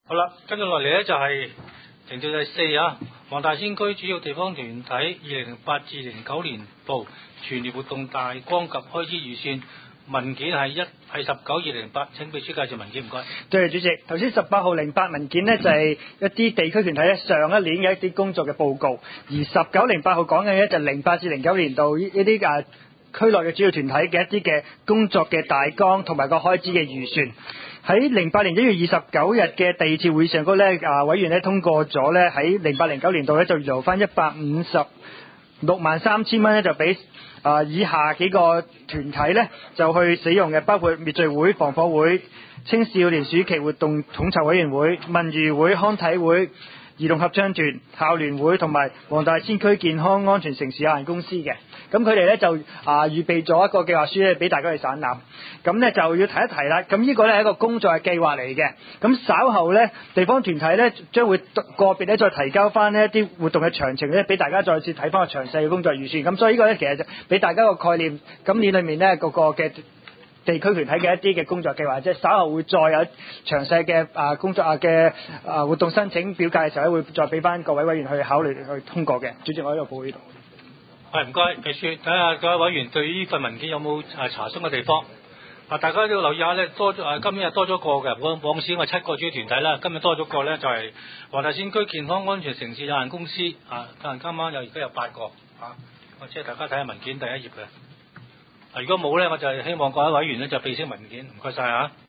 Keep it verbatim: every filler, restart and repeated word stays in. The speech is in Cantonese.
好啦，跟住落嚟咧就係程序第四啊，黃大仙區主要地方團體二零零八至零九年度全年活動大綱及開支預算文件係一係十九二零零八，請秘書介紹文件，唔該。 對，主席，頭先十八號零八文件呢，就係、是、一啲地區團體咧上一年嘅一啲工作嘅報告，而十九零八號講嘅咧就零八至零九年度呢啲啊區內嘅主要團體嘅一啲嘅工作嘅大綱同埋個開支嘅預算。喺零八年一月二十九日嘅第二次會上嗰咧啊委員咧通過咗咧喺零八零九年度咧就預留翻一百五十六萬三千蚊咧就俾啊以下幾個團體咧就去使用嘅，包括滅罪會、防火會、青少年暑期活動統籌委員會、文娛會、康體會、兒童合唱團、校聯會同埋黃大仙區健康安全城市有限公司嘅。咁佢哋咧就啊預備咗一個計劃書咧俾大家去省覽，咁咧就要提一提啦。咁呢個咧係一個工作嘅計劃嚟嘅。咁稍後咧地方團體咧將會個別咧再提交翻呢一啲活動嘅詳情咧俾大家再次睇翻個詳細嘅工作預算。咁所以呢個咧其實就俾大家個概念。今年裏面咧個個嘅地區團體嘅一啲嘅工作計劃，即係稍後會再有詳細嘅啊工作啊嘅啊活動申請表格嘅時候咧，會再俾翻各位委員去考慮去通過嘅。主席，我喺度報呢度。 係唔該，秘書睇下各位委員對呢份文件有冇誒查詢嘅地方。啊，大家都要留意下咧，多咗誒今日多咗個嘅，往往時我七個主要團體啦，今日多咗個咧就係黃大仙區健康安全城市有限公司啊，但今晚又而家有八個啊，我即係大家睇下文件第一頁嘅。啊，如果冇咧，我就係希望各位委員咧就備悉文件，唔該晒嚇。